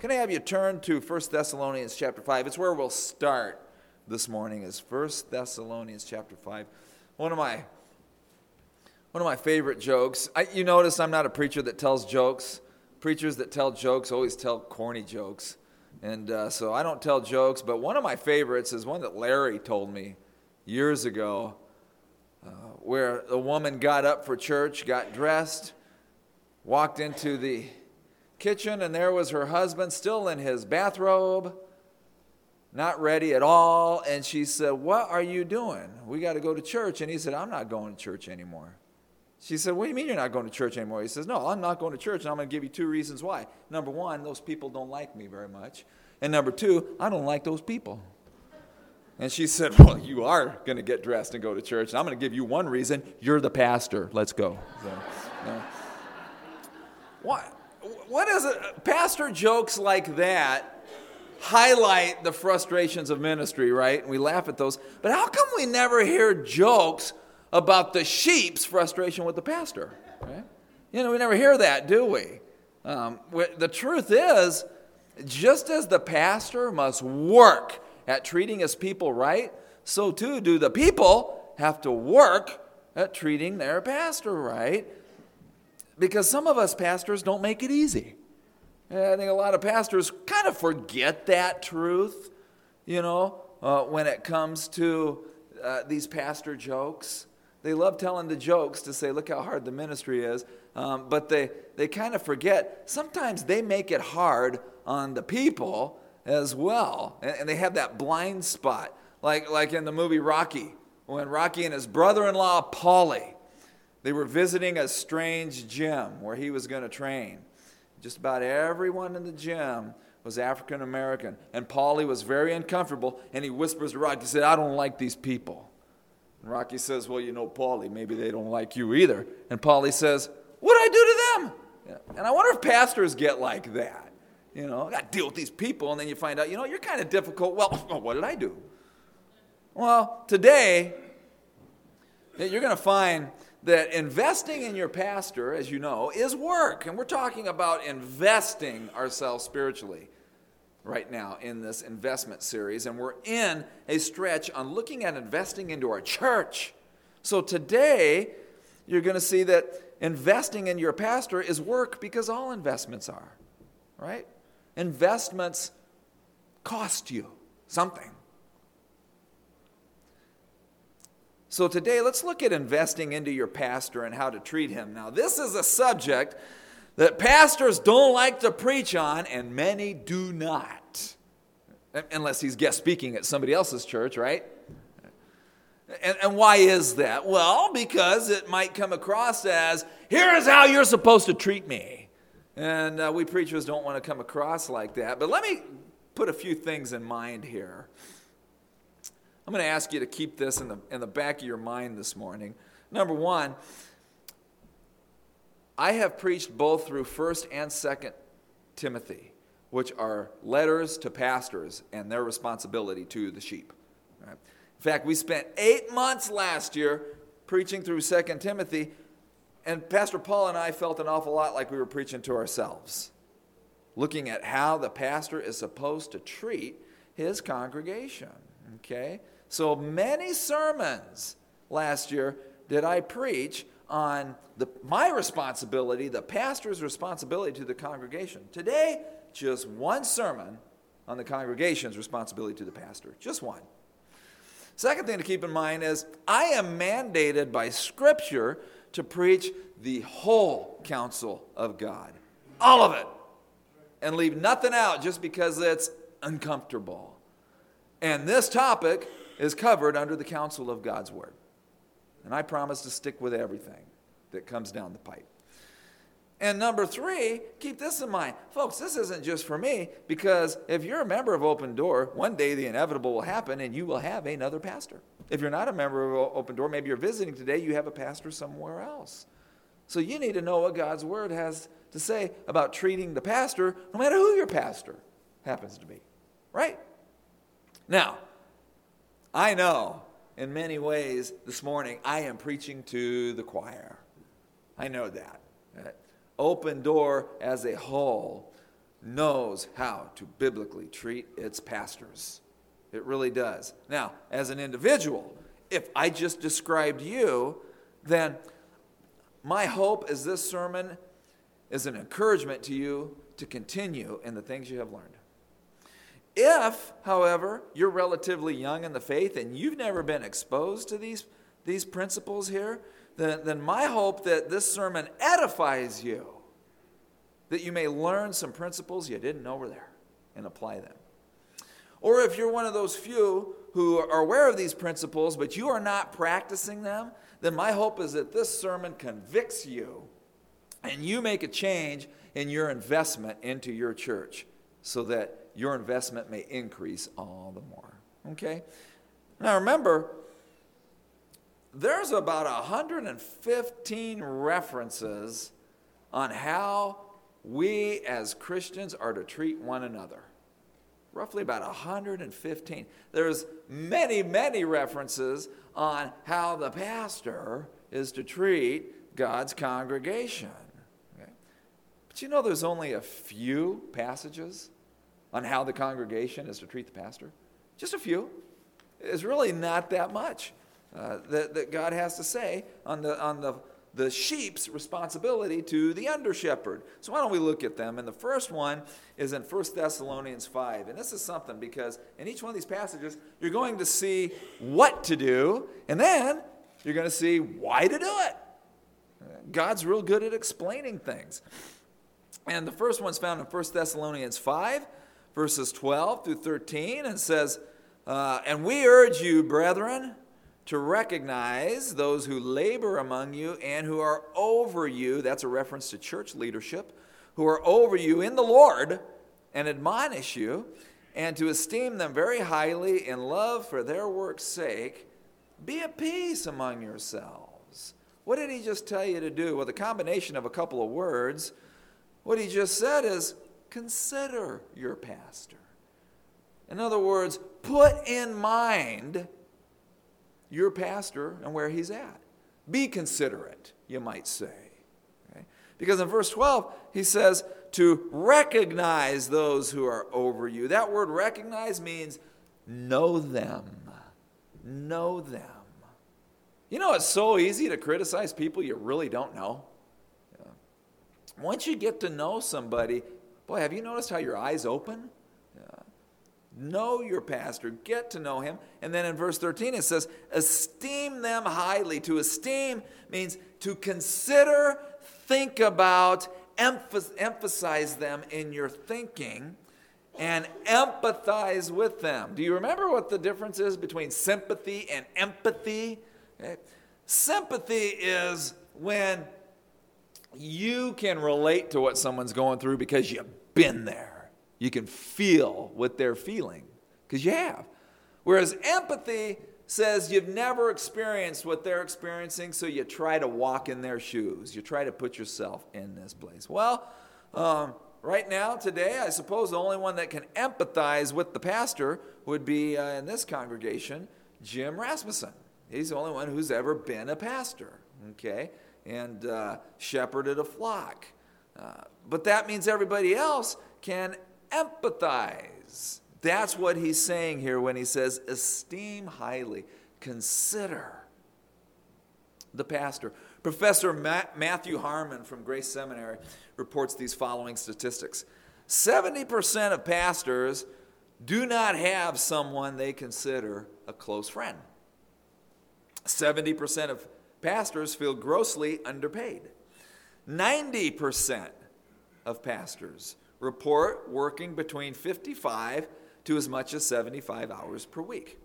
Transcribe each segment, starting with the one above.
Can I have you turn to 1 Thessalonians chapter 5? It's where we'll start this morning, is 1 Thessalonians chapter 5. One of my favorite jokes. You notice I'm not a preacher that tells jokes. Preachers that tell jokes always tell corny jokes. And so I don't tell jokes, but one of my favorites is one that Larry told me years ago, where a woman got up for church, got dressed, walked into the kitchen, and there was her husband still in his bathrobe, not ready at all. And she said, "What are you doing? We got to go to church." And he said, "I'm not going to church anymore." She said, "What do you mean you're not going to church anymore?" He says, "No, I'm not going to church, and I'm going to give you 2 reasons why. Number 1, those people don't like me very much. And number 2, I don't like those people." And she said, "Well, you are going to get dressed and go to church, and I'm going to give you 1 reason. You're the pastor. Let's go." So, What is it? Pastor jokes like that highlight the frustrations of ministry, right? And we laugh at those. But how come we never hear jokes about the sheep's frustration with the pastor? Right? We never hear that, do we? The truth is, just as the pastor must work at treating his people right, so too do the people have to work at treating their pastor right. Because some of us pastors don't make it easy. I think a lot of pastors kind of forget that truth, when it comes to these pastor jokes. They love telling the jokes to say, look how hard the ministry is. But they kind of forget, sometimes they make it hard on the people as well. And they have that blind spot. Like in the movie Rocky, when Rocky and his brother-in-law, Paulie, they were visiting a strange gym where he was going to train. Just about everyone in the gym was African American. And Paulie was very uncomfortable, and he whispers to Rocky, he said, "I don't like these people." And Rocky says, "Well, Paulie, maybe they don't like you either." And Paulie says, "What did I do to them?" Yeah. And I wonder if pastors get like that. I got to deal with these people, and then you find out, you're kind of difficult. Well, what did I do? Well, today, you're going to find that investing in your pastor, as you know, is work. And we're talking about investing ourselves spiritually right now in this investment series. And we're in a stretch on looking at investing into our church. So today, you're going to see that investing in your pastor is work, because all investments are, right? Investments cost you something. So today, let's look at investing into your pastor and how to treat him. Now, this is a subject that pastors don't like to preach on, and many do not. Unless he's guest speaking at somebody else's church, right? And why is that? Well, because it might come across as, here is how you're supposed to treat me. And we preachers don't want to come across like that. But let me put a few things in mind here. I'm going to ask you to keep this in the back of your mind this morning. Number 1, I have preached both through 1st and 2nd Timothy, which are letters to pastors and their responsibility to the sheep. Right? In fact, we spent 8 months last year preaching through 2nd Timothy, and Pastor Paul and I felt an awful lot like we were preaching to ourselves, looking at how the pastor is supposed to treat his congregation. Okay? So many sermons last year did I preach on my responsibility, the pastor's responsibility to the congregation. Today, just one sermon on the congregation's responsibility to the pastor. Just one. Second thing to keep in mind is I am mandated by Scripture to preach the whole counsel of God. All of it. And leave nothing out just because it's uncomfortable. And this topic is covered under the counsel of God's Word. And I promise to stick with everything that comes down the pipe. And number 3, keep this in mind. Folks, this isn't just for me, because if you're a member of Open Door, one day the inevitable will happen and you will have another pastor. If you're not a member of Open Door, maybe you're visiting today, you have a pastor somewhere else. So you need to know what God's Word has to say about treating the pastor, no matter who your pastor happens to be. Right? Now, I know in many ways this morning I am preaching to the choir. I know that. Open Door as a whole knows how to biblically treat its pastors. It really does. Now, as an individual, if I just described you, then my hope is this sermon is an encouragement to you to continue in the things you have learned. If, however, you're relatively young in the faith and you've never been exposed to these principles here, then my hope that this sermon edifies you, that you may learn some principles you didn't know were there and apply them. Or if you're one of those few who are aware of these principles but you are not practicing them, then my hope is that this sermon convicts you and you make a change in your investment into your church so that your investment may increase all the more. Okay? Now remember, there's about 115 references on how we as Christians are to treat one another. Roughly about 115. There's many, many references on how the pastor is to treat God's congregation. Okay? But you know there's only a few passages on how the congregation is to treat the pastor? Just a few. It's really not that much that God has to say on the sheep's responsibility to the under-shepherd. So why don't we look at them? And the first one is in 1 Thessalonians 5. And this is something because in each one of these passages, you're going to see what to do, and then you're going to see why to do it. God's real good at explaining things. And the first one's found in 1 Thessalonians 5, verses 12 through 13, and says, and we urge you, brethren, to recognize those who labor among you and who are over you, that's a reference to church leadership, who are over you in the Lord and admonish you, and to esteem them very highly in love for their work's sake. Be at peace among yourselves. What did he just tell you to do? Well, the combination of a couple of words, what he just said is, consider your pastor. In other words, put in mind your pastor and where he's at. Be considerate, you might say. Okay? Because in verse 12, he says to recognize those who are over you. That word recognize means know them. Know them. You know, it's so easy to criticize people you really don't know. Yeah. Once you get to know somebody, boy, have you noticed how your eyes open? Know your pastor, get to know him. And then in verse 13 it says, esteem them highly. To esteem means to consider, think about, emphasize them in your thinking, and empathize with them. Do you remember what the difference is between sympathy and empathy? Okay. Sympathy is when you can relate to what someone's going through because you've been there. You can feel what they're feeling because you have. Whereas empathy says you've never experienced what they're experiencing, so you try to walk in their shoes. You try to put yourself in this place. Well, right now, today, I suppose the only one that can empathize with the pastor would be in this congregation, Jim Rasmussen. He's the only one who's ever been a pastor, okay, and shepherded a flock. But that means everybody else can empathize. That's what he's saying here when he says esteem highly. Consider the pastor. Professor Matthew Harmon from Grace Seminary reports these following statistics. 70% of pastors do not have someone they consider a close friend. 70% of pastors feel grossly underpaid. 90% of pastors report working between 55 to as much as 75 hours per week.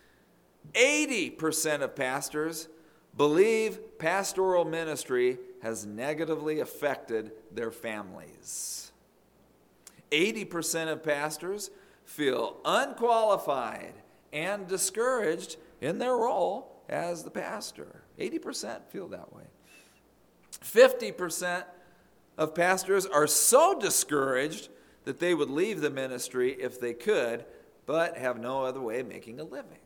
80% of pastors believe pastoral ministry has negatively affected their families. 80% of pastors feel unqualified and discouraged in their role as the pastor. 80% feel that way. 50% of pastors are so discouraged that they would leave the ministry if they could, but have no other way of making a living.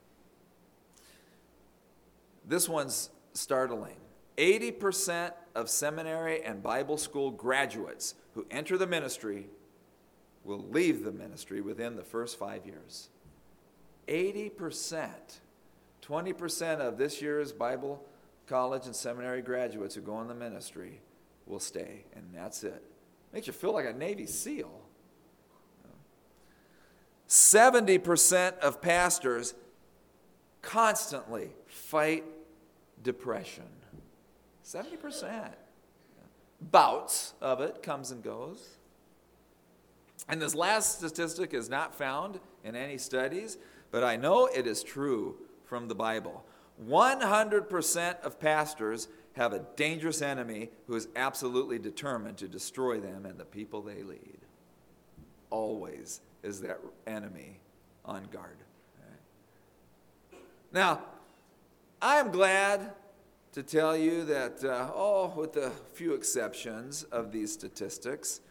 This one's startling. 80% of seminary and Bible school graduates who enter the ministry will leave the ministry within the first 5 years. 80%, 20% of this year's Bible college and seminary graduates who go in the ministry will stay, and that's it. Makes you feel like a Navy SEAL. 70% of pastors constantly fight depression. 70%. Bouts of it comes and goes. And this last statistic is not found in any studies, but I know it is true from the Bible. 100% of pastors have a dangerous enemy who is absolutely determined to destroy them and the people they lead. Always is that enemy on guard. Right? Now, I'm glad to tell you that, with a few exceptions of these statistics,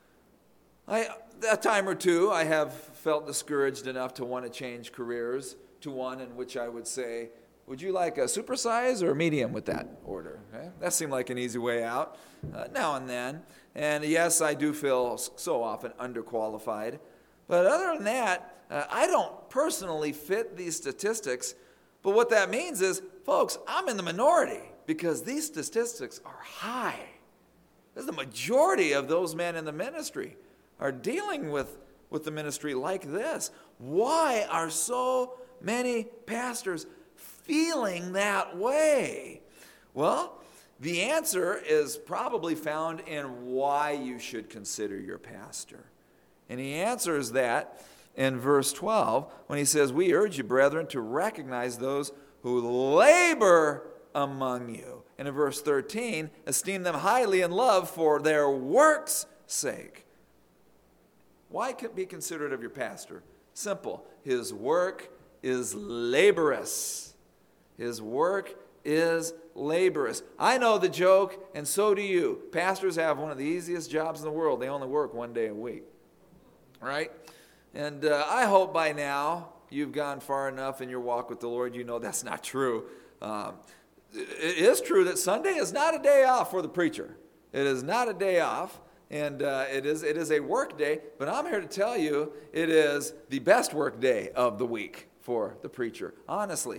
a time or two I have felt discouraged enough to want to change careers to one in which I would say, would you like a supersize or a medium with that order? Okay? That seemed like an easy way out now and then. And yes, I do feel so often underqualified. But other than that, I don't personally fit these statistics. But what that means is, folks, I'm in the minority because these statistics are high. The majority of those men in the ministry are dealing with the ministry like this. Why are so many pastors feeling that way? Well, the answer is probably found in why you should consider your pastor. And he answers that in verse 12 when he says, we urge you, brethren, to recognize those who labor among you. And in verse 13, esteem them highly in love for their work's sake. Why be considerate of your pastor? Simple. His work is laborious. His work is laborious. I know the joke, and so do you. Pastors have one of the easiest jobs in the world. They only work one day a week. Right? And I hope by now you've gone far enough in your walk with the Lord, you know that's not true. It is true that Sunday is not a day off for the preacher. It is not a day off, and it is a work day, but I'm here to tell you it is the best work day of the week for the preacher. Honestly,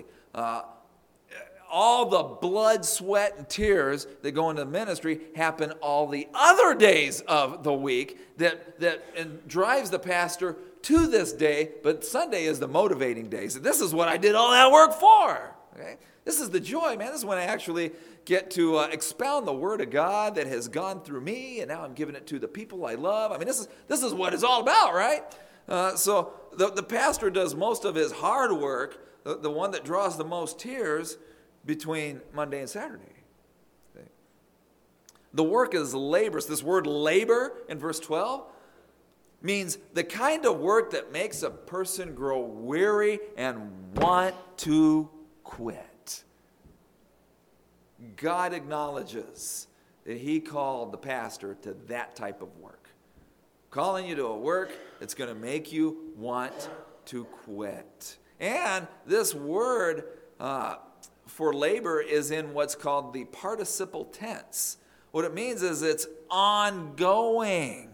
all the blood, sweat, and tears that go into ministry happen all the other days of the week that drives the pastor to this day, but Sunday is the motivating day. So this is what I did all that work for. Okay? This is the joy, man. This is when I actually get to expound the Word of God that has gone through me, and now I'm giving it to the people I love. I mean, this is what it's all about, right? So the pastor does most of his hard work, the one that draws the most tears, between Monday and Saturday. The work is laborious. This word labor in verse 12 means the kind of work that makes a person grow weary and want to quit. God acknowledges that he called the pastor to that type of work. Calling you to a work that's going to make you want to quit. And this word for labor is in what's called the participle tense. What it means is it's ongoing.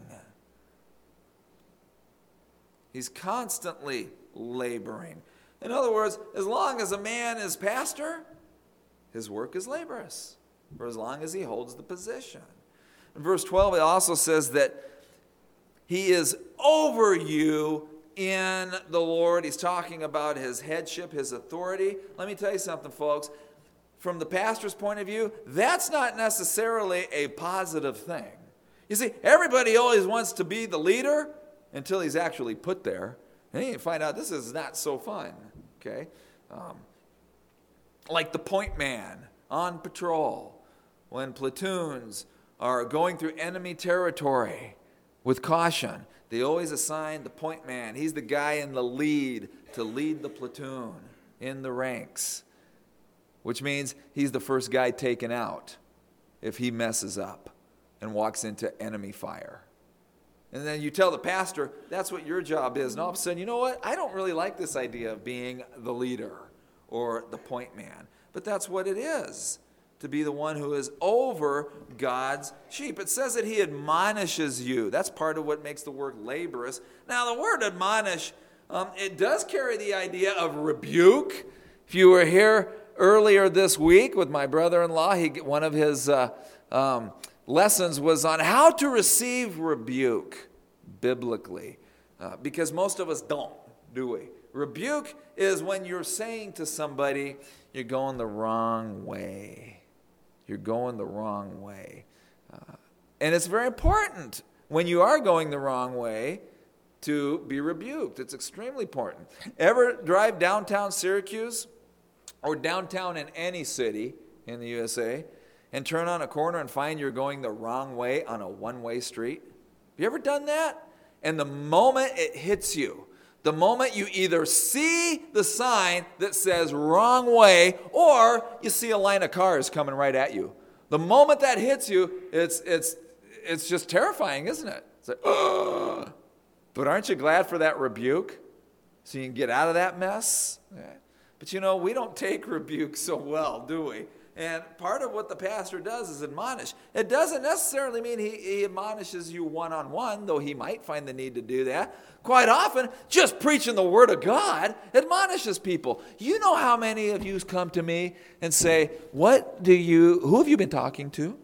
He's constantly laboring. In other words, as long as a man is pastor, his work is laborious, for as long as he holds the position. In verse 12, it also says that he is over you in the Lord. He's talking about his headship, his authority. Let me tell you something, folks. From the pastor's point of view, that's not necessarily a positive thing. You see, everybody always wants to be the leader until he's actually put there. And you find out this is not so fun. Okay? Like the point man on patrol when platoons are going through enemy territory with caution. They always assign the point man. He's the guy in the lead to lead the platoon in the ranks, which means he's the first guy taken out if he messes up and walks into enemy fire. And then you tell the pastor, that's what your job is. And all of a sudden, you know what? I don't really like this idea of being the leader or the point man. But that's what it is, to be the one who is over God's sheep. It says that he admonishes you. That's part of what makes the work laborious. Now, the word admonish, it does carry the idea of rebuke. If you were here earlier this week with my brother-in-law, one of his lessons was on how to receive rebuke biblically, because most of us don't, do we? Rebuke is when you're saying to somebody, you're going the wrong way. You're going the wrong way. And it's very important when you are going the wrong way to be rebuked. It's extremely important. Ever drive downtown Syracuse or downtown in any city in the USA and turn on a corner and find you're going the wrong way on a one-way street? Have you ever done that? And the moment it hits you, the moment you either see the sign that says wrong way or you see a line of cars coming right at you, the moment that hits you, it's just terrifying, isn't it? It's like, ugh. But aren't you glad for that rebuke so you can get out of that mess? Yeah. But we don't take rebuke so well, do we? And part of what the pastor does is admonish. It doesn't necessarily mean he admonishes you one-on-one, though he might find the need to do that. Quite often, just preaching the Word of God admonishes people. You know how many of you come to me and say, who have you been talking to?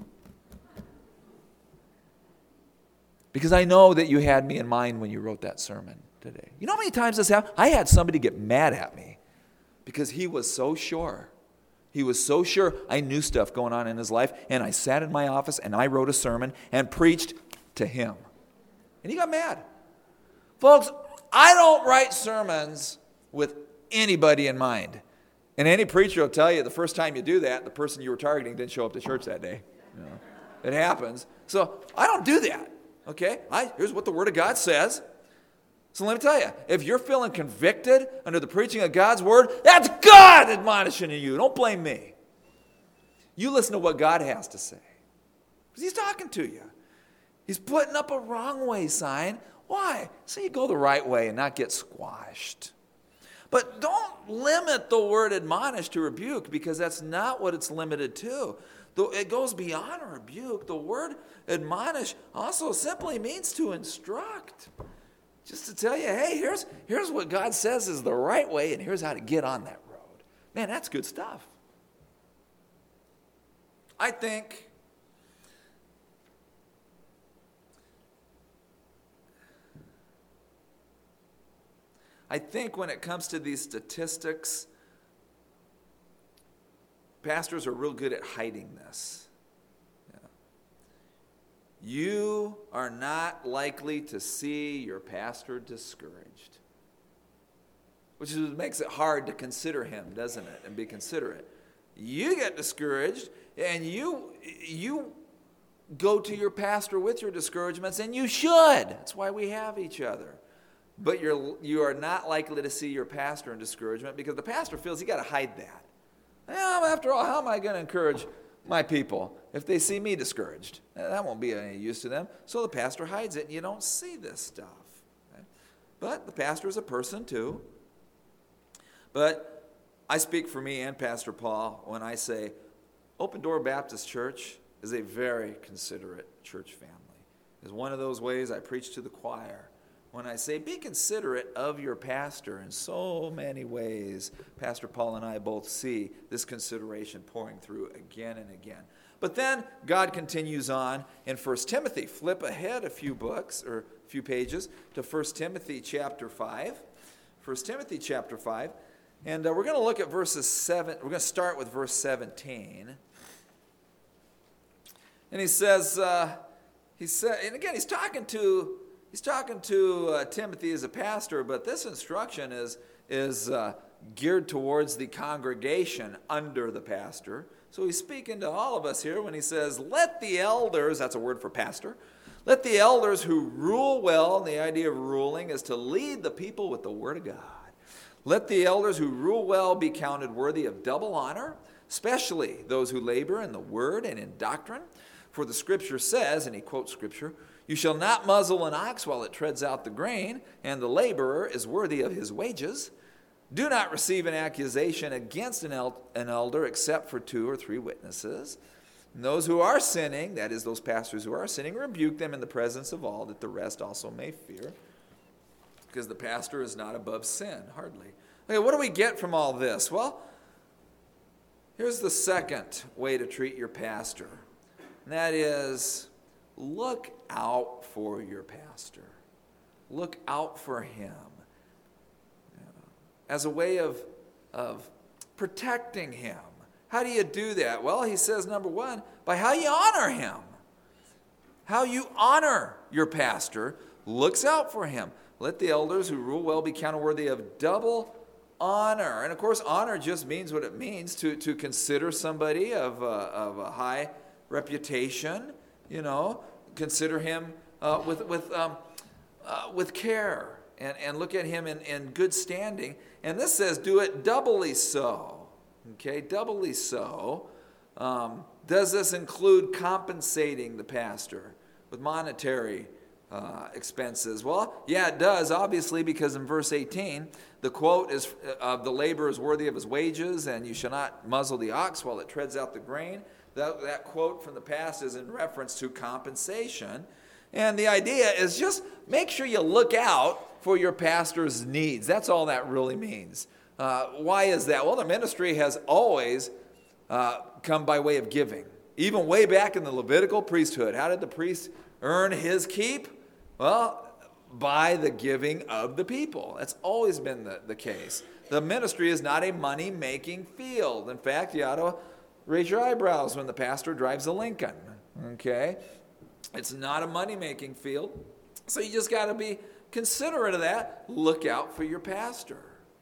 Because I know that you had me in mind when you wrote that sermon today. You know how many times this happened? I had somebody get mad at me because he was so sure. He was so sure I knew stuff going on in his life, and I sat in my office and I wrote a sermon and preached to him. And he got mad. Folks, I don't write sermons with anybody in mind. And any preacher will tell you the first time you do that, the person you were targeting didn't show up to church that day. It happens. So I don't do that. Okay? Here's what the Word of God says. So let me tell you, if you're feeling convicted under the preaching of God's Word, that's God admonishing you. Don't blame me. You listen to what God has to say. Because He's talking to you. He's putting up a wrong way sign. Why? So you go the right way and not get squashed. But don't limit the word admonish to rebuke, because that's not what it's limited to. It goes beyond rebuke. The word admonish also simply means to instruct. Just to tell you, hey, here's what God says is the right way, and here's how to get on that road. Man, that's good stuff. I think when it comes to these statistics, pastors are real good at hiding this. You are not likely to see your pastor discouraged, which makes it hard to consider him, doesn't it, and be considerate. You get discouraged, and you go to your pastor with your discouragements, and you should. That's why we have each other. But you are not likely to see your pastor in discouragement, because the pastor feels he got to hide that. Well, after all, how am I going to encourage my people if they see me discouraged? That won't be any use to them. So the pastor hides it, and you don't see this stuff. Okay? But the pastor is a person too. But I speak for me and Pastor Paul when I say Open Door Baptist Church is a very considerate church family. It's one of those ways I preach to the choir. When I say be considerate of your pastor, in so many ways, Pastor Paul and I both see this consideration pouring through again and again. But then God continues on in 1 Timothy. Flip ahead a few books or a few pages to 1 Timothy chapter 5. 1 Timothy chapter 5. And we're going to look at verses 7. We're going to start with verse 17. And he says, and again, he's talking to Timothy as a pastor, but this instruction is geared towards the congregation under the pastor. So he's speaking to all of us here when he says, let the elders, that's a word for pastor, let the elders who rule well, and the idea of ruling is to lead the people with the word of God. Let the elders who rule well be counted worthy of double honor, especially those who labor in the word and in doctrine. For the scripture says, and he quotes scripture, you shall not muzzle an ox while it treads out the grain, and the laborer is worthy of his wages. Do not receive an accusation against an elder except for 2 or 3 witnesses. And those who are sinning, that is, those pastors who are sinning, rebuke them in the presence of all, that the rest also may fear. Because the pastor is not above sin, hardly. Okay, what do we get from all this? Well, here's the second way to treat your pastor. And that is, look out for your pastor. Look out for him. As a way of protecting him. How do you do that? Well, he says, number 1, by how you honor him. How you honor your pastor looks out for him. Let the elders who rule well be counted worthy of double honor. And of course, honor just means what it means, to consider somebody of a high reputation, consider him with care. And look at him in good standing. And this says, do it doubly so. Okay, doubly so. Does this include compensating the pastor with monetary expenses? Well, yeah, it does, obviously, because in verse 18, the quote is, the laborer is worthy of his wages, and you shall not muzzle the ox while it treads out the grain. That quote from the past is in reference to compensation. And the idea is just make sure you look out for your pastor's needs. That's all that really means. Why is that? Well, the ministry has always come by way of giving. Even way back in the Levitical priesthood, how did the priest earn his keep? Well, by the giving of the people. That's always been the case. The ministry is not a money-making field. In fact, you ought to raise your eyebrows when the pastor drives a Lincoln. Okay? It's not a money-making field. So you just got to be considerate of that. Look out for your pastor.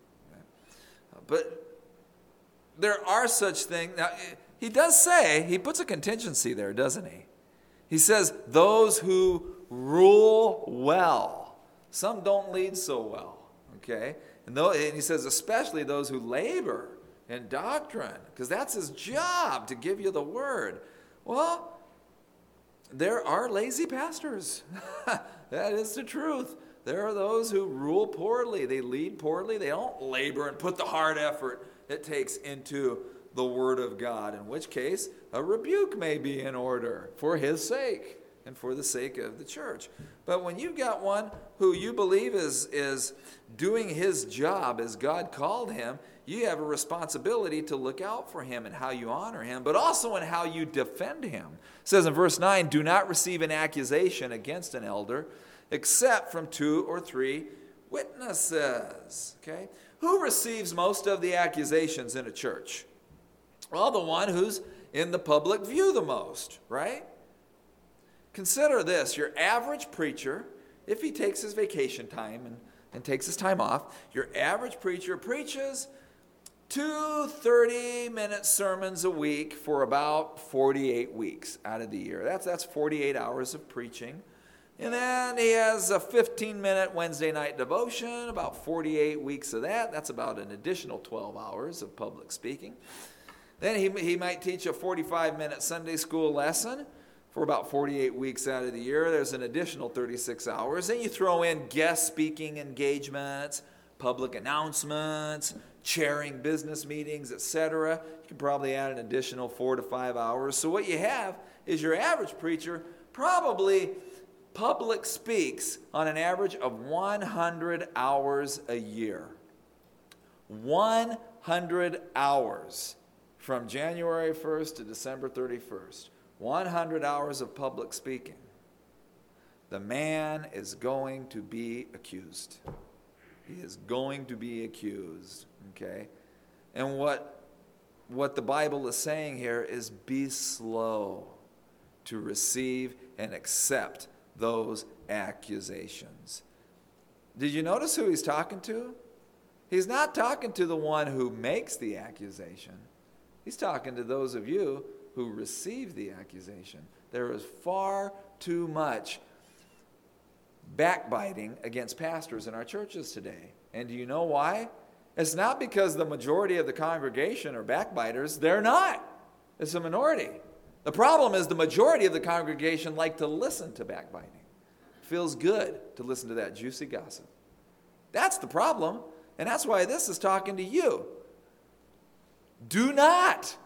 But there are such things. Now, he does say, he puts a contingency there, doesn't he? He says, those who rule well. Some don't lead so well. Okay? And he says, especially those who labor in doctrine, because that's his job, to give you the word. Well, there are lazy pastors. That is the truth. There are those who rule poorly. They lead poorly. They don't labor and put the hard effort it takes into the Word of God, in which case a rebuke may be in order for his sake and for the sake of the church. But when you've got one who you believe is doing his job as God called him, you have a responsibility to look out for him and how you honor him, but also in how you defend him. It says in verse 9, do not receive an accusation against an elder except from 2 or 3 witnesses. Okay? Who receives most of the accusations in a church? Well, the one who's in the public view the most, right? Consider this. Your average preacher, if he takes his vacation time and takes his time off, your average preacher preaches 2 30-minute sermons a week for about 48 weeks out of the year. That's 48 hours of preaching. And then he has a 15-minute Wednesday night devotion, about 48 weeks of that. That's about an additional 12 hours of public speaking. Then he might teach a 45-minute Sunday school lesson for about 48 weeks out of the year. There's an additional 36 hours. Then you throw in guest speaking engagements, public announcements, chairing business meetings, etc. You could probably add an additional 4 to 5 hours. So what you have is your average preacher probably public speaks on an average of 100 hours a year. 100 hours from January 1st to December 31st. 100 hours of public speaking. The man is going to be accused. He is going to be accused. Okay? And what the Bible is saying here is be slow to receive and accept those accusations. Did you notice who he's talking to? He's not talking to the one who makes the accusation. He's talking to those of you who receive the accusation. There is far too much backbiting against pastors in our churches today. And do you know why? It's not because the majority of the congregation are backbiters. They're not. It's a minority. The problem is the majority of the congregation like to listen to backbiting. It feels good to listen to that juicy gossip. That's the problem. And that's why this is talking to you. Do not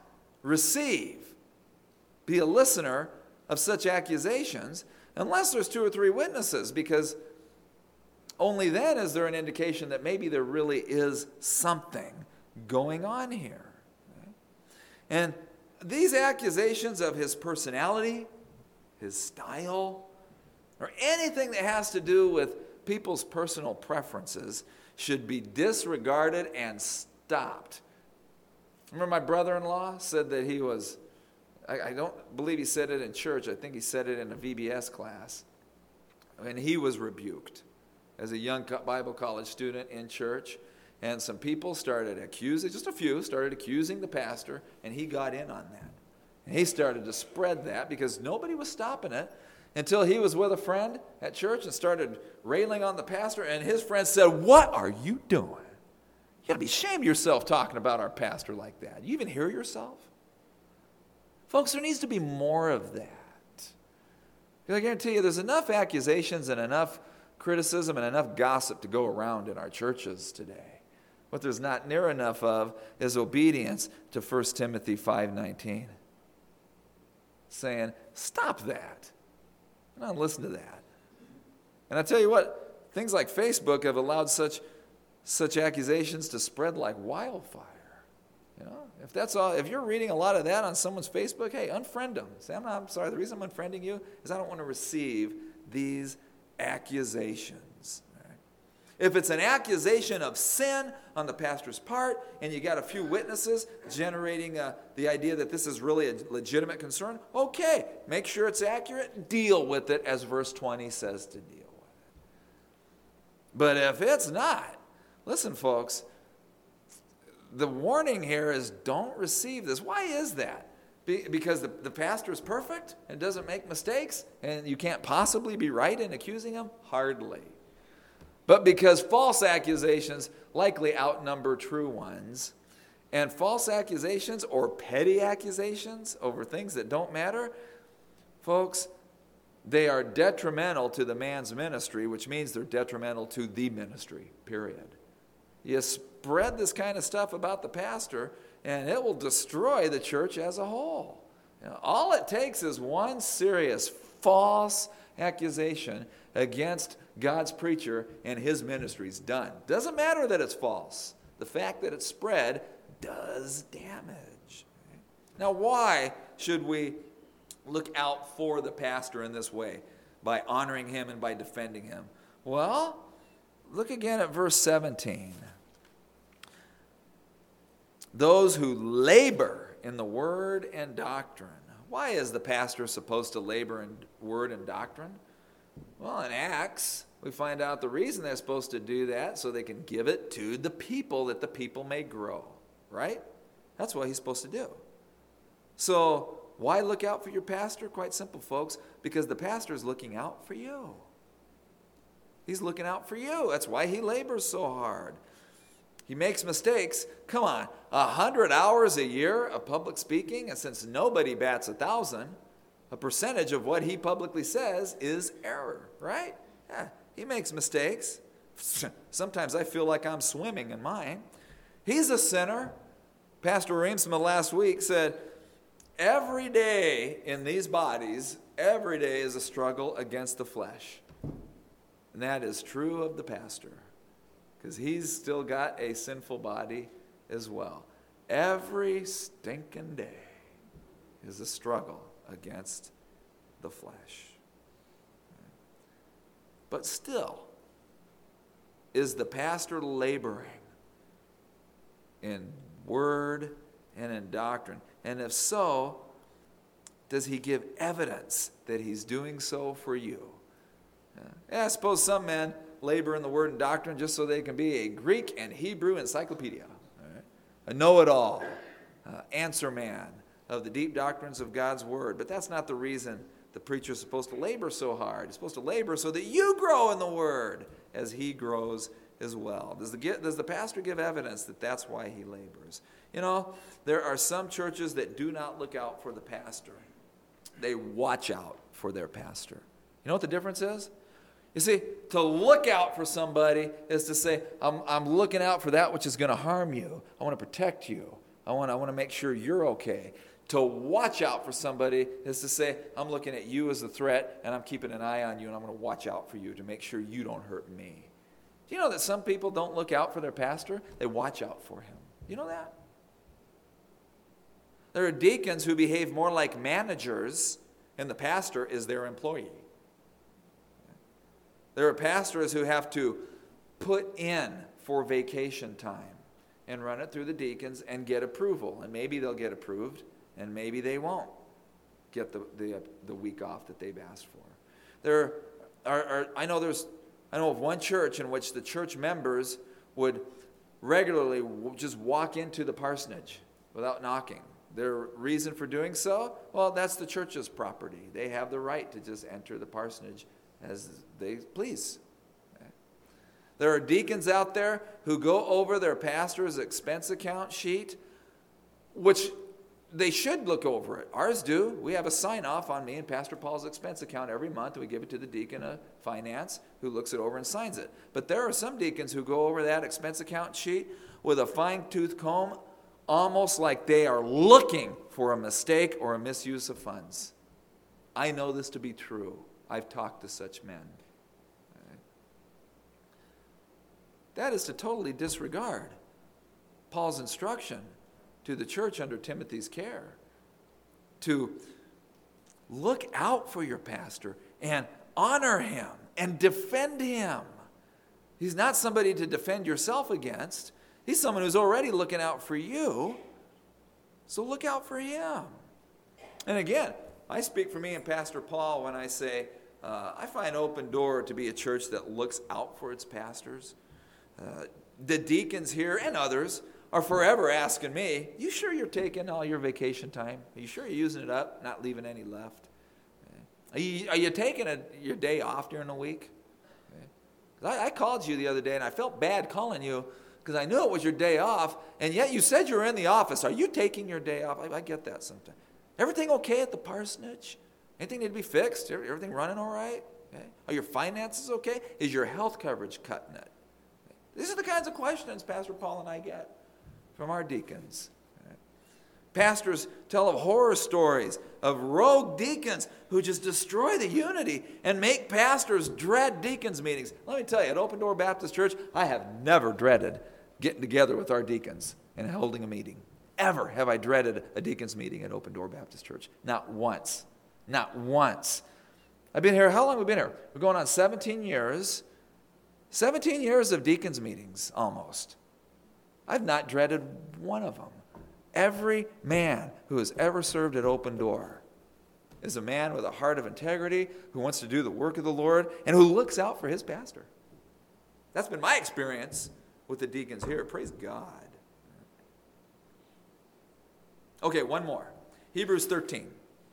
be a listener of such accusations unless there's 2 or 3 witnesses, because only then is there an indication that maybe there really is something going on here. Okay? And these accusations of his personality, his style, or anything that has to do with people's personal preferences should be disregarded and stopped. Remember my brother-in-law said that he was, I don't believe he said it in church, I think he said it in a VBS class, and he was rebuked as a young Bible college student in church, and some people started accusing, just a few, started accusing the pastor, and he got in on that. And he started to spread that because nobody was stopping it until he was with a friend at church and started railing on the pastor, and his friend said, "What are you doing? You got to be ashamed of yourself talking about our pastor like that. You even hear yourself?" Folks, there needs to be more of that. Because I guarantee you there's enough accusations and enough criticism and enough gossip to go around in our churches today. What there's not near enough of is obedience to 1 Timothy 5:19. Saying, stop that. Don't listen to that. And I tell you what, things like Facebook have allowed such accusations to spread like wildfire. You know, if that's all, if you're reading a lot of that on someone's Facebook, hey, unfriend them. Say, I'm sorry, the reason I'm unfriending you is I don't want to receive these accusations. Right? If it's an accusation of sin on the pastor's part, and you got a few witnesses generating the idea that this is really a legitimate concern, okay, make sure it's accurate, deal with it as verse 20 says to deal with it. But if it's not, listen, folks, the warning here is don't receive this. Why is that? Because the pastor is perfect and doesn't make mistakes, and you can't possibly be right in accusing him? Hardly. But because false accusations likely outnumber true ones, and false accusations or petty accusations over things that don't matter, folks, they are detrimental to the man's ministry, which means they're detrimental to the ministry, period. You spread this kind of stuff about the pastor, and it will destroy the church as a whole. You know, all it takes is one serious false accusation against God's preacher, and his ministry's done. Doesn't matter that it's false. The fact that it's spread does damage. Now, why should we look out for the pastor in this way? By honoring him and by defending him? Well, look again at verse 17. Those who labor in the word and doctrine. Why is the pastor supposed to labor in word and doctrine? Well, in Acts, we find out the reason they're supposed to do that so they can give it to the people that the people may grow, right? That's what he's supposed to do. So why look out for your pastor? Quite simple, folks, because the pastor is looking out for you. He's looking out for you. That's why he labors so hard. He makes mistakes. Come on, 100 hours a year of public speaking, and since nobody bats 1,000, a percentage of what he publicly says is error, right? Yeah, he makes mistakes. Sometimes I feel like I'm swimming in mine. He's a sinner. Pastor Reemsma last week said, every day in these bodies, every day is a struggle against the flesh. And that is true of the pastor, because he's still got a sinful body as well. Every stinking day is a struggle against the flesh. But still, is the pastor laboring in word and in doctrine? And if so, does he give evidence that he's doing so for you? I suppose some men labor in the word and doctrine just so they can be a Greek and Hebrew encyclopedia, right? A know-it-all, answer man of the deep doctrines of God's word. But that's not the reason the preacher is supposed to labor so hard. He's supposed to labor so that you grow in the word as he grows as well. Does the pastor give evidence that that's why he labors? You know, there are some churches that do not look out for the pastor. They watch out for their pastor. You know what the difference is? You see, to look out for somebody is to say, I'm looking out for that which is going to harm you. I want to protect you. I want to make sure you're okay. To watch out for somebody is to say, I'm looking at you as a threat, and I'm keeping an eye on you, and I'm going to watch out for you to make sure you don't hurt me. Do you know that some people don't look out for their pastor? They watch out for him. You know that? There are deacons who behave more like managers, and the pastor is their employee. There are pastors who have to put in for vacation time and run it through the deacons and get approval. And maybe they'll get approved, and maybe they won't get the week off that they've asked for. I know of one church in which the church members would regularly just walk into the parsonage without knocking. Their reason for doing so? Well, that's the church's property. They have the right to just enter the parsonage as they please. There are deacons out there who go over their pastor's expense account sheet, which they should look over it. Ours do. We have a sign-off on me and Pastor Paul's expense account every month. We give it to the deacon of finance who looks it over and signs it. But there are some deacons who go over that expense account sheet with a fine-tooth comb, almost like they are looking for a mistake or a misuse of funds. I know this to be true. I've talked to such men. That is to totally disregard Paul's instruction to the church under Timothy's care to look out for your pastor and honor him and defend him. He's not somebody to defend yourself against. He's someone who's already looking out for you. So look out for him. And again, I speak for me and Pastor Paul when I say I find Open Door to be a church that looks out for its pastors. The deacons here and others are forever asking me, you sure you're taking all your vacation time? Are you sure you're using it up, not leaving any left? Are you taking your day off during the week? I called you the other day, and I felt bad calling you because I knew it was your day off, and yet you said you were in the office. Are you taking your day off? I get that sometimes. Everything okay at the parsonage? Anything need to be fixed? Everything running all right? Okay. Are your finances okay? Is your health coverage cutting it? These are the kinds of questions Pastor Paul and I get from our deacons. Pastors tell of horror stories of rogue deacons who just destroy the unity and make pastors dread deacons meetings. Let me tell you, at Open Door Baptist Church, I have never dreaded getting together with our deacons and holding a meeting. Ever have I dreaded a deacons meeting at Open Door Baptist Church. Not once. Not once. I've been here, how long have we been here? We're going on 17 years. 17 years of deacons meetings, almost. I've not dreaded one of them. Every man who has ever served at Open Door is a man with a heart of integrity who wants to do the work of the Lord and who looks out for his pastor. That's been my experience with the deacons here. Praise God. Okay, one more. Hebrews 13.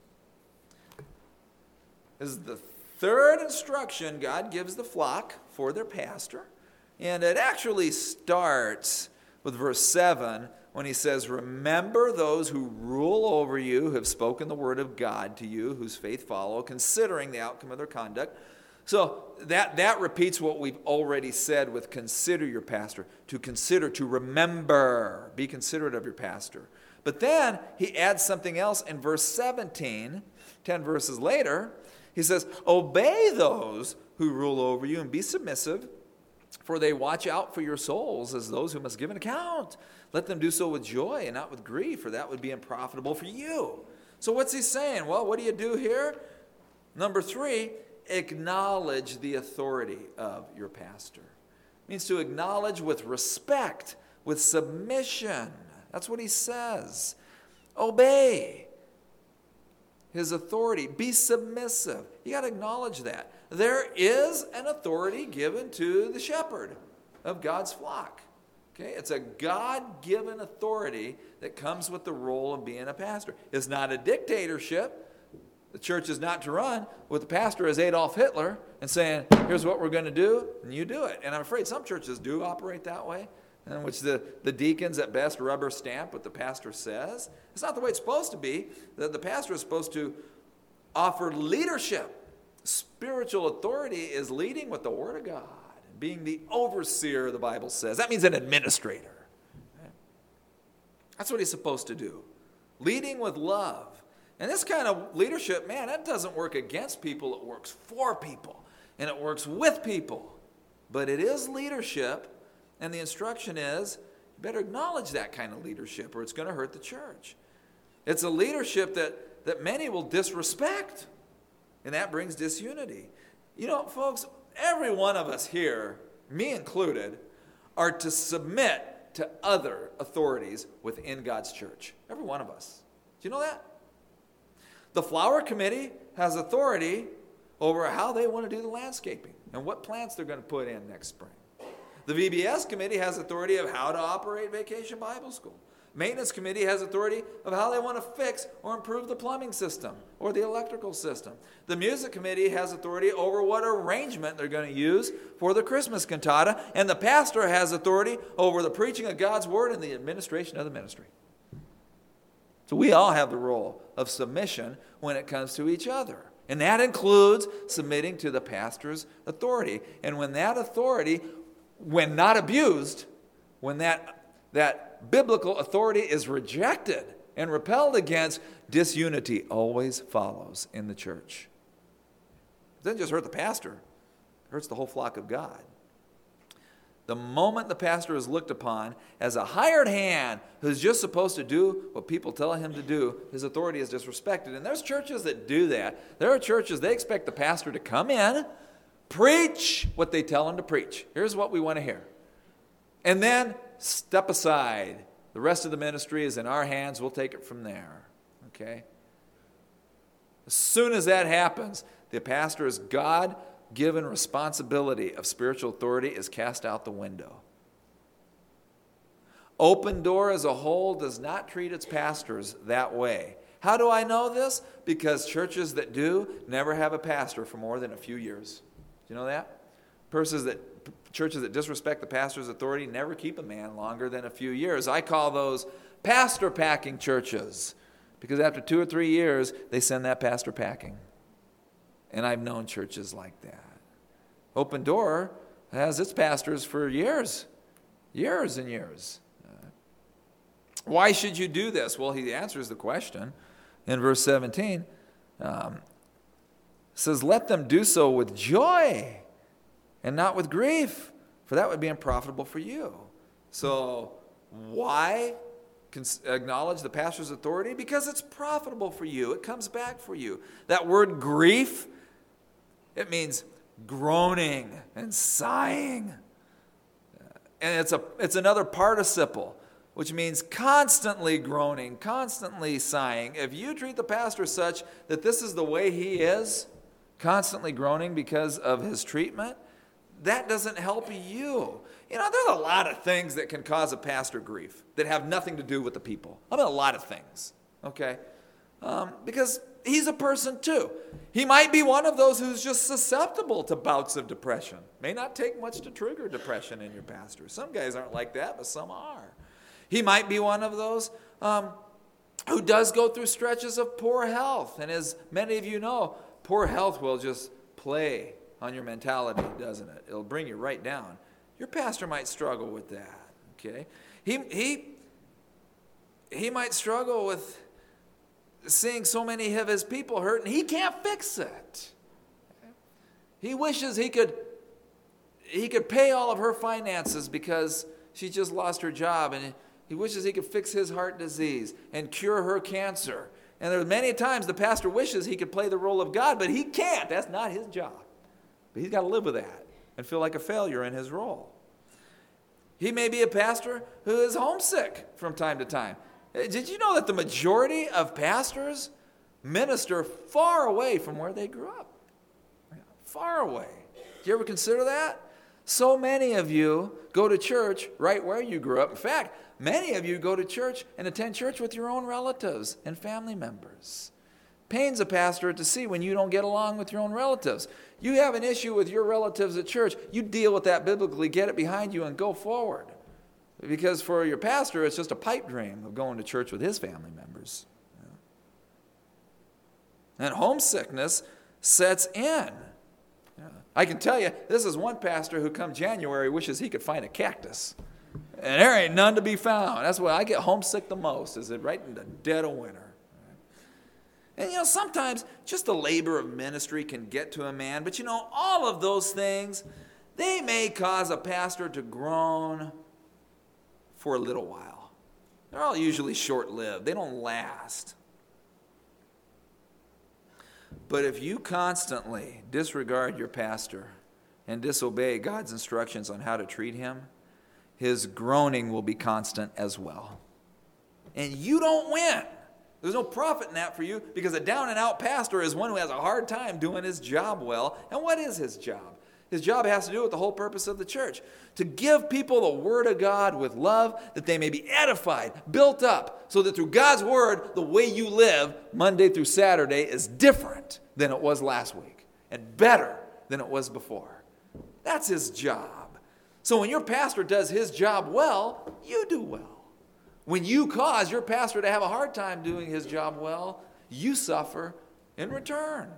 This is the third instruction God gives the flock for their pastor. And it actually starts with verse 7 when he says, remember those who rule over you, who have spoken the word of God to you, whose faith follow, considering the outcome of their conduct. So that repeats what we've already said with consider your pastor. To consider, to remember, be considerate of your pastor. But then he adds something else in verse 17, 10 verses later. He says, obey those who rule over you and be submissive, for they watch out for your souls as those who must give an account. Let them do so with joy and not with grief, for that would be unprofitable for you. So what's he saying? Well, what do you do here? Number 3, acknowledge the authority of your pastor. It means to acknowledge with respect, with submission. That's what he says. Obey his authority. Be submissive. You got to acknowledge that. There is an authority given to the shepherd of God's flock. Okay? It's a God-given authority that comes with the role of being a pastor. It's not a dictatorship. The church is not to run with the pastor as Adolf Hitler and saying, here's what we're going to do, and you do it. And I'm afraid some churches do operate that way, in which the deacons at best rubber stamp what the pastor says. It's not the way it's supposed to be. The pastor is supposed to offer leadership Spiritual authority is leading with the Word of God, being the overseer, the Bible says. That means an administrator. That's what he's supposed to do. Leading with love. And this kind of leadership, man, that doesn't work against people. It works for people. And it works with people. But it is leadership. And the instruction is, you better acknowledge that kind of leadership or it's going to hurt the church. It's a leadership that many will disrespect. And that brings disunity. You know, folks, every one of us here, me included, are to submit to other authorities within God's church. Every one of us. Do you know that? The flower committee has authority over how they want to do the landscaping and what plants they're going to put in next spring. The VBS committee has authority of how to operate Vacation Bible School. Maintenance committee has authority of how they want to fix or improve the plumbing system or the electrical system. The music committee has authority over what arrangement they're going to use for the Christmas cantata. And the pastor has authority over the preaching of God's word and the administration of the ministry. So we all have the role of submission when it comes to each other. And that includes submitting to the pastor's authority. And when that authority, when not abused, when that biblical authority is rejected and repelled against, disunity always follows in the church. It doesn't just hurt the pastor, it hurts the whole flock of God. The moment the pastor is looked upon as a hired hand who's just supposed to do what people tell him to do, his authority is disrespected. And there's churches that do that. There are churches, they expect the pastor to come in, preach what they tell him to preach. Here's what we want to hear. And then step aside. The rest of the ministry is in our hands. We'll take it from there. Okay? As soon as that happens, the pastor's God-given responsibility of spiritual authority is cast out the window. Open Door as a whole does not treat its pastors that way. How do I know this? Because churches that do never have a pastor for more than a few years. Do you know that? Churches that disrespect the pastor's authority never keep a man longer than a few years. I call those pastor packing churches because after 2 or 3 years, they send that pastor packing. And I've known churches like that. Open Door has its pastors for years and years. Why should you do this? Well, he answers the question in verse 17. Says, let them do so with joy and not with grief, for that would be unprofitable for you. So why acknowledge the pastor's authority? Because it's profitable for you. It comes back for you. That word grief, it means groaning and sighing. And it's another participle, which means constantly groaning, constantly sighing. If you treat the pastor such that this is the way he is, constantly groaning because of his treatment, that doesn't help you. You know, there's a lot of things that can cause a pastor grief that have nothing to do with the people. I mean, a lot of things, okay? Because he's a person too. He might be one of those who's just susceptible to bouts of depression. May not take much to trigger depression in your pastor. Some guys aren't like that, but some are. He might be one of those who does go through stretches of poor health. And as many of you know, poor health will just play on your mentality, doesn't it? It'll bring you right down. Your pastor might struggle with that, okay? He might struggle with seeing so many of his people hurt, and he can't fix it. He wishes he could pay all of her finances because she just lost her job, and he wishes he could fix his heart disease and cure her cancer. And there are many times the pastor wishes he could play the role of God, but he can't. That's not his job. But he's got to live with that and feel like a failure in his role. He may be a pastor who is homesick from time to time. Did you know that the majority of pastors minister far away from where they grew up? Far away. Do you ever consider that? So many of you go to church right where you grew up. In fact, many of you go to church and attend church with your own relatives and family members. Pains a pastor to see when you don't get along with your own relatives. You have an issue with your relatives at church, you deal with that biblically, get it behind you, and go forward. Because for your pastor, it's just a pipe dream of going to church with his family members. And homesickness sets in. I can tell you, this is one pastor who come January wishes he could find a cactus. And there ain't none to be found. That's why I get homesick the most, is it right in the dead of winter. And sometimes just the labor of ministry can get to a man, but all of those things, they may cause a pastor to groan for a little while. They're all usually short-lived. They don't last. But if you constantly disregard your pastor and disobey God's instructions on how to treat him, his groaning will be constant as well. And you don't win. There's no profit in that for you, because a down-and-out pastor is one who has a hard time doing his job well. And what is his job? His job has to do with the whole purpose of the church, to give people the Word of God with love, that they may be edified, built up, so that through God's Word, the way you live Monday through Saturday is different than it was last week and better than it was before. That's his job. So when your pastor does his job well, you do well. When you cause your pastor to have a hard time doing his job well, you suffer in return.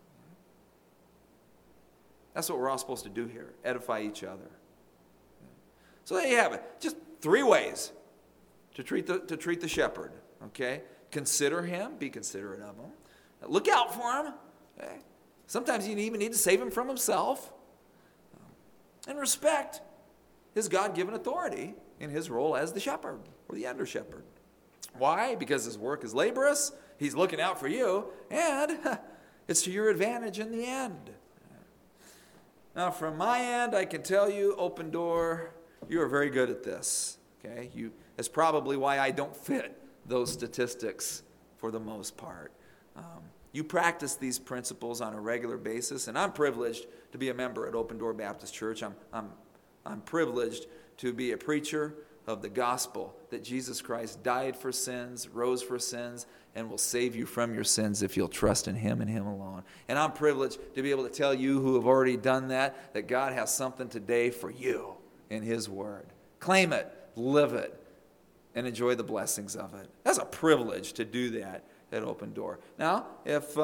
That's what we're all supposed to do here, edify each other. So there you have it. Just 3 ways to treat the shepherd, okay? Consider him, be considerate of him. Look out for him. Okay? Sometimes you even need to save him from himself. And respect his God-given authority in his role as the shepherd or the under-shepherd. Why? Because his work is laborious, he's looking out for you, and it's to your advantage in the end. Now, from my end, I can tell you, Open Door, you are very good at this. Okay, that's probably why I don't fit those statistics for the most part. You practice these principles on a regular basis, and I'm privileged to be a member at Open Door Baptist Church. I'm privileged to be a preacher of the gospel, that Jesus Christ died for sins, rose for sins, and will save you from your sins if you'll trust in him and him alone. And I'm privileged to be able to tell you who have already done that God has something today for you in his word. Claim it, live it, and enjoy the blessings of it. That's a privilege to do that at Open Door. Now, if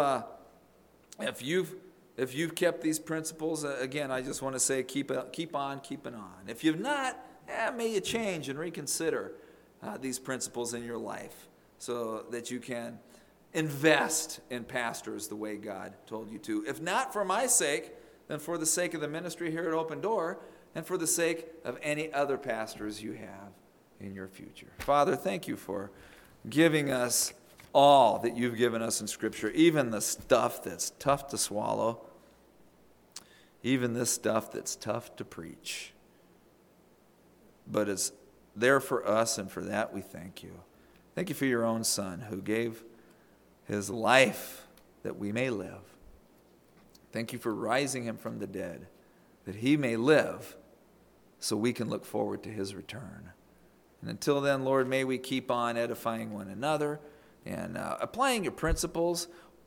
you've kept these principles, again, I just want to say keep on keeping on. If you've not, may you change and reconsider these principles in your life so that you can invest in pastors the way God told you to. If not for my sake, then for the sake of the ministry here at Open Door and for the sake of any other pastors you have in your future. Father, thank you for giving us all that you've given us in Scripture, even the stuff that's tough to swallow, even this stuff that's tough to preach. But it's there for us, and for that we thank you. Thank you for your own Son who gave his life that we may live. Thank you for rising him from the dead, that he may live so we can look forward to his return. And until then, Lord, may we keep on edifying one another and applying your principles,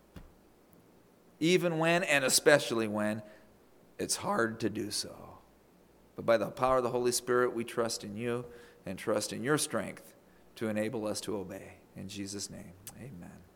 even when and especially when it's hard to do so. But by the power of the Holy Spirit, we trust in you and trust in your strength to enable us to obey. In Jesus' name, amen.